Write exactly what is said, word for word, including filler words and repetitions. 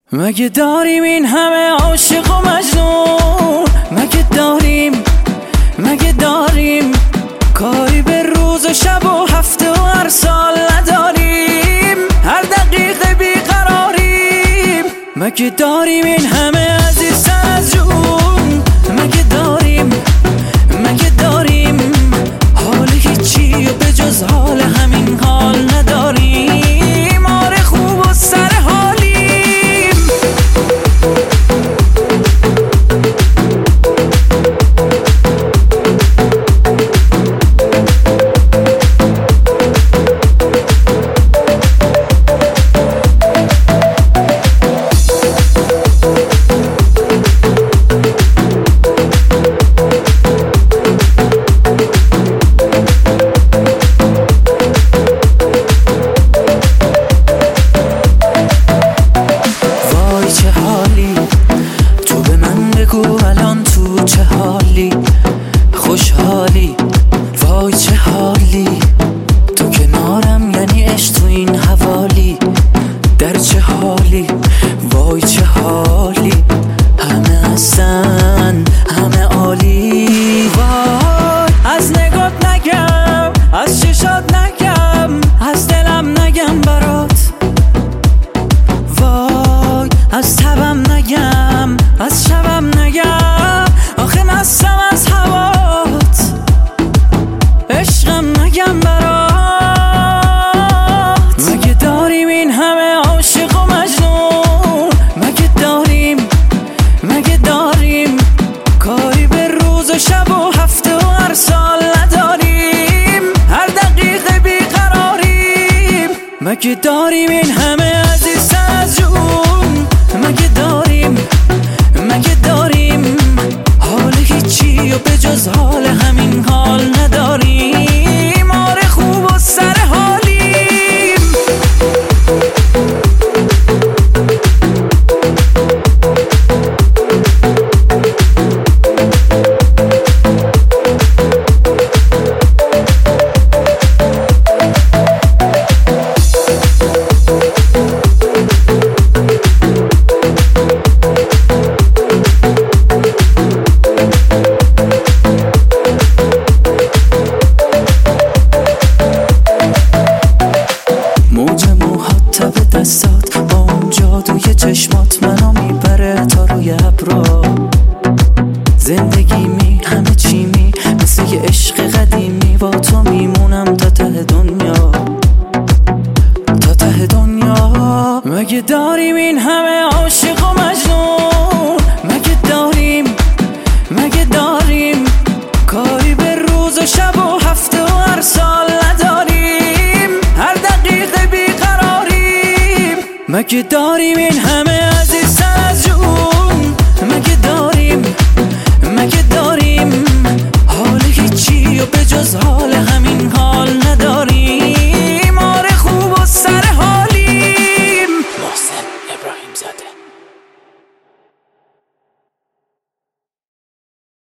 مگه داریم این همه عاشق و مجنون؟ مگه داریم مگه داریم کاری به روز و شب و هفته و هر سال نداریم؟ هر دقیقه بیقراریم. مگه داریم این همه عزیزتر از جون؟ مگه داریم مگه داریم حال هیچی و به جز حال همین حال نداریم؟ آره خوب و سر حالیم. خوشحالی وای چه حالی، تو کنارم یعنی عشق تو این حوالی. در چه حالی وای چه حالی، همه هستن همه عالی. وای از نگات نگم، از چشات نگم، از دلم نگم برات. وای از تبم نگم، از شبم نگم، آخه مستم از هوات. عشقم نگم برات. مگه داریم این همه عاشق و مجنون؟ مگه داریم مگه داریم کاری به روز و شب و هفته و هر سال نداریم؟ هر دقیقه بیقراریم. مگه داریم این همه عزیزتر از جون؟ مگه داریم مگه داریم حال هیچی و به جز حال همین حال نداریم؟ آره خوب و سر حالیم. دستات با اون جادوی چشمات منو میبره تا روی ابرا. زندگی می همه چی می مثل یه عشق قدیمی، با تو میمونم تا ته دنیا تا ته دنیا. مگه داریم این همه عاشق و مجنون؟ مگه داریم مگه داریم کاری به روز و شب و هفته و هر سال نداریم؟ هر دقیقه بیقراریم. مگه داریم این همه